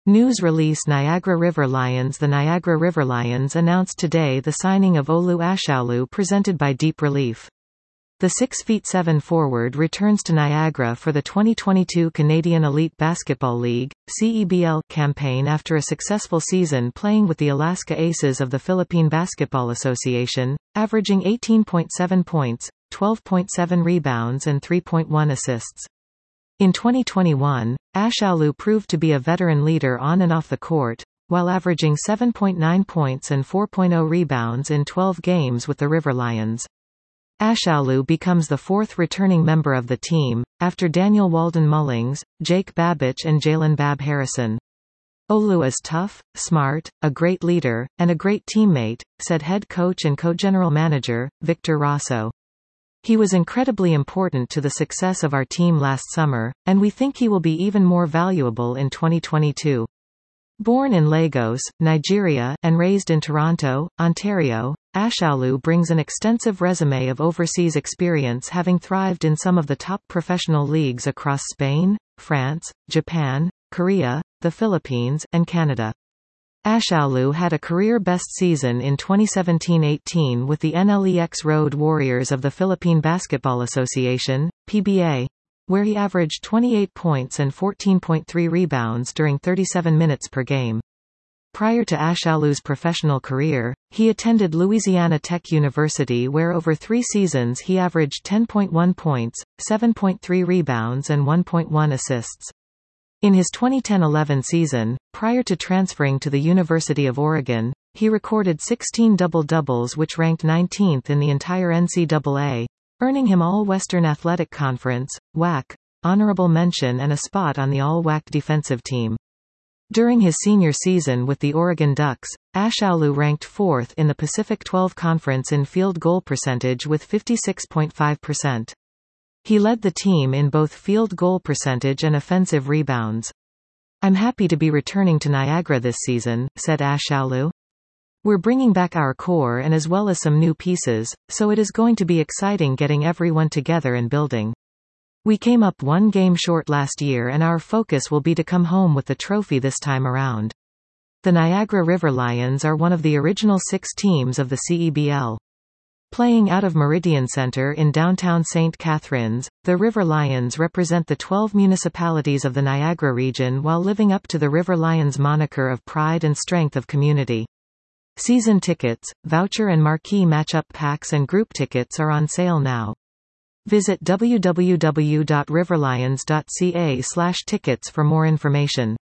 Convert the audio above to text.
News release Niagara River Lions. The Niagara River Lions announced today the signing of Olu Ashaolu, presented by Deep Relief. The 6'7" forward returns to Niagara for the 2022 Canadian Elite Basketball League (CEBL) campaign after a successful season playing with the Alaska Aces of the Philippine Basketball Association, averaging 18.7 points, 12.7 rebounds and 3.1 assists. In 2021, Ashaolu proved to be a veteran leader on and off the court, while averaging 7.9 points and 4.0 rebounds in 12 games with the River Lions. Ashaolu becomes the fourth returning member of the team, after Daniel Walden Mullings, Jake Babich and Jalen Bab Harrison. Olu is tough, smart, a great leader, and a great teammate, said head coach and co-general manager, Victor Rosso. He was incredibly important to the success of our team last summer, and we think he will be even more valuable in 2022. Born in Lagos, Nigeria, and raised in Toronto, Ontario, Ashaolu brings an extensive resume of overseas experience, having thrived in some of the top professional leagues across Spain, France, Japan, Korea, the Philippines, and Canada. Ashaolu had a career-best season in 2017-18 with the NLEX Road Warriors of the Philippine Basketball Association, PBA, where he averaged 28 points and 14.3 rebounds during 37 minutes per game. Prior to Ashaolu's professional career, he attended Louisiana Tech University, where over 3 seasons he averaged 10.1 points, 7.3 rebounds and 1.1 assists. In his 2010-11 season, prior to transferring to the University of Oregon, he recorded 16 double-doubles, which ranked 19th in the entire NCAA, earning him All-Western Athletic Conference, WAC, honorable mention and a spot on the All-WAC defensive team. During his senior season with the Oregon Ducks, Ashaolu ranked 4th in the Pacific 12 Conference in field goal percentage with 56.5%. He led the team in both field goal percentage and offensive rebounds. "I'm happy to be returning to Niagara this season," said Ashaolu. "We're bringing back our core and as well as some new pieces, so it is going to be exciting getting everyone together and building. We came up 1 game short last year and our focus will be to come home with the trophy this time around." The Niagara River Lions are one of the original 6 teams of the CEBL. Playing out of Meridian Center in downtown St. Catharines, the River Lions represent the 12 municipalities of the Niagara region while living up to the River Lions moniker of pride and strength of community. Season tickets, voucher and marquee matchup packs and group tickets are on sale now. Visit www.riverlions.ca/tickets for more information.